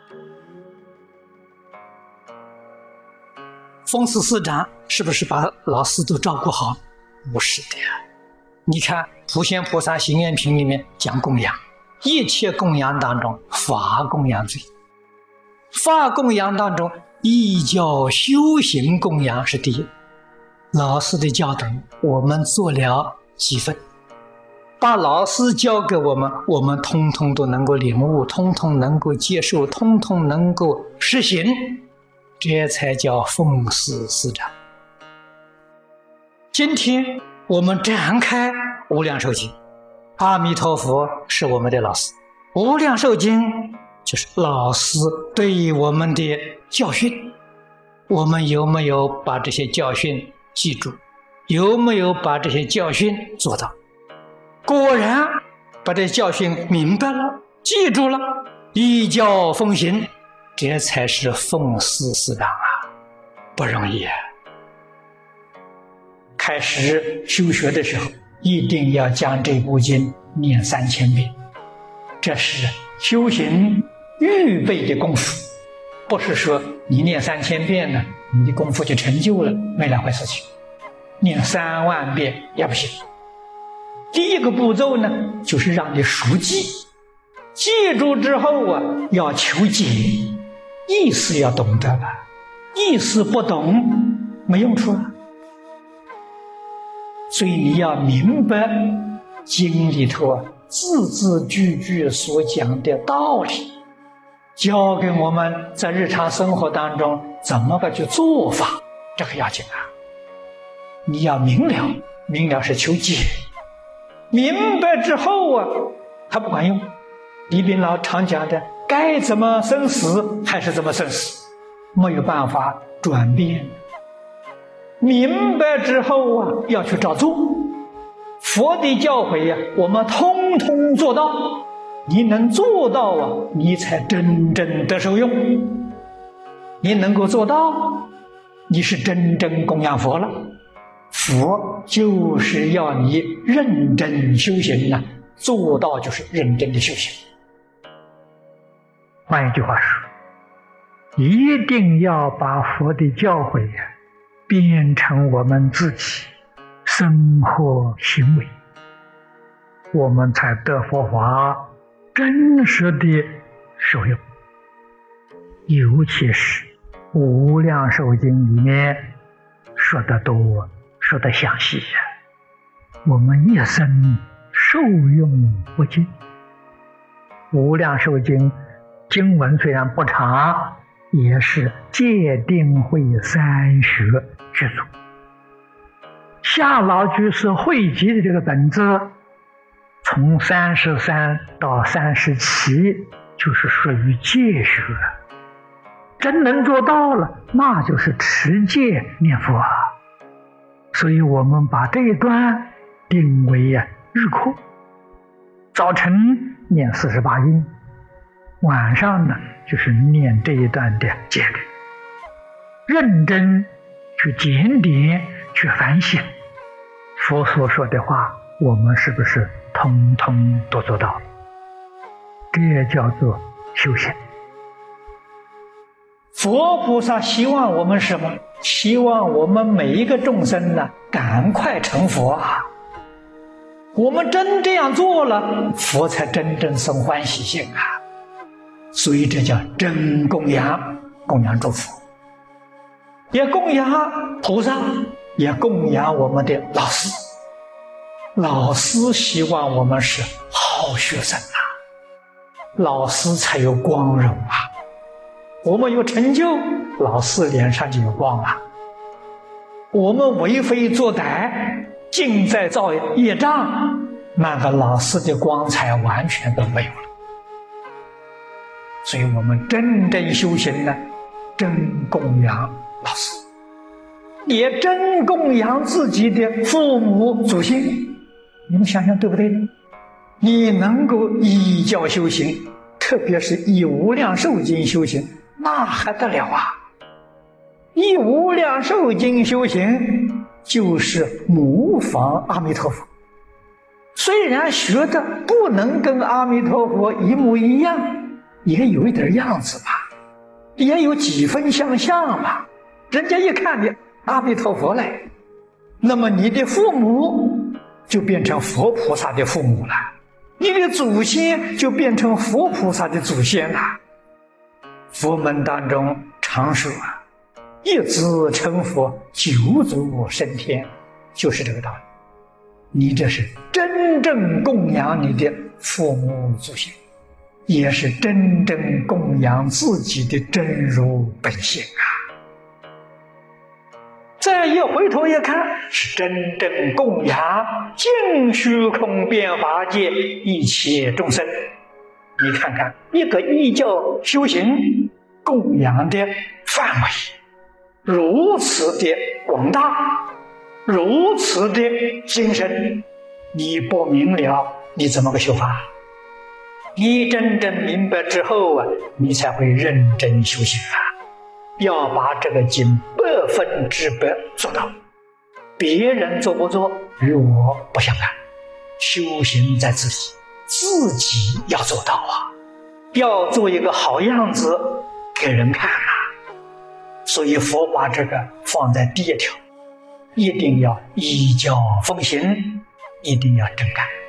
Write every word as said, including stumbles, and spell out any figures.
奉事师长是不是把老师都照顾好？不是的呀。你看普贤菩萨行愿品里面讲供养，一切供养当中，法供养最，法供养当中，依教修行供养是第一。老师的教导我们做了几分，把老师教给我们，我们通通都能够领悟，通通能够接受，通通能够实行，这才叫奉事师长。今天我们展开无量寿经，阿弥陀佛是我们的老师，无量寿经就是老师对我们的教训，我们有没有把这些教训记住？有没有把这些教训做到？果然把这教训明白了，记住了，依教奉行，这才是奉事师长啊，不容易啊。开始修学的时候，一定要将这部经念三千遍，这是修行预备的功夫，不是说你念三千遍呢，你的功夫就成就了，没两回事情。念三万遍也不行。第一个步骤呢，就是让你熟记，记住之后啊，要求解，意思要懂得了，意思不懂没用处啊。所以你要明白经里头字字句句所讲的道理，教给我们在日常生活当中怎么个去做法，这个要紧啊。你要明了，明了是求解，明白之后啊，它不管用。李炳老常讲的，该怎么生死还是怎么生死，没有办法转变。明白之后啊，要去照做。佛的教诲呀、啊，我们通通做到。你能做到啊，你才真正得受用。你能够做到，你是真正供养佛了。佛就是要你认真修行啊，做到就是认真的修行。 换一句话说，一定要把佛的教诲呀、啊变成我们自己生活行为，我们才得佛法真实的受用。尤其是无量寿经里面说得多，说得详细呀，我们一生受用不尽。无量寿经经文虽然不长，也是戒定慧三学之祖。夏老居士汇集的这个本子，从三十三到三十七，就是属于戒学。真能做到了，那就是持戒念佛。所以我们把这一段定为呀日课，早晨念四十八音，晚上呢就是念这一段的戒律，认真去检点，去反省佛所说的话，我们是不是通通都做到了？这叫做修行。 佛菩萨希望我们什么？希望我们每一个众生呢，赶快成佛啊！我们真这样做了，佛才真正生欢喜心啊！所以这叫真供养，供养诸佛，也供养菩萨，也供养我们的老师。老师希望我们是好学生啊，老师才有光荣啊。我们有成就，老师脸上就有光啊。我们为非作歹，尽在造业障，那个老师的光彩完全都没有了。所以我们真正修行呢，真供养老师，也真供养自己的父母祖先。你们想想对不对？你能够依教修行，特别是以无量寿经修行，那还得了啊！以无量寿经修行，就是模仿阿弥陀佛。虽然学的不能跟阿弥陀佛一模一样， 也有一点样子吧，也有几分相像吧。人家一看你阿弥陀佛嘞，那么你的父母就变成佛菩萨的父母了，你的祖先就变成佛菩萨的祖先了。佛门当中常说啊，一子成佛，九祖升天，就是这个道理。你这是真正供养你的父母祖先，也是真正供养自己的真如本性啊。再一回头一看，是真正供养净虚空遍法界一切众生。你看看一个依教修行供养的范围如此的广大，如此的精深，你不明了你怎么个修法？你真正明白之后啊，你才会认真修行啊！要把这个经百分之百做到，别人做不做与我不相干，修行在自己，自己要做到啊，要做一个好样子给人看啊。所以佛把这个放在第一条，一定要依教奉行，一定要真干。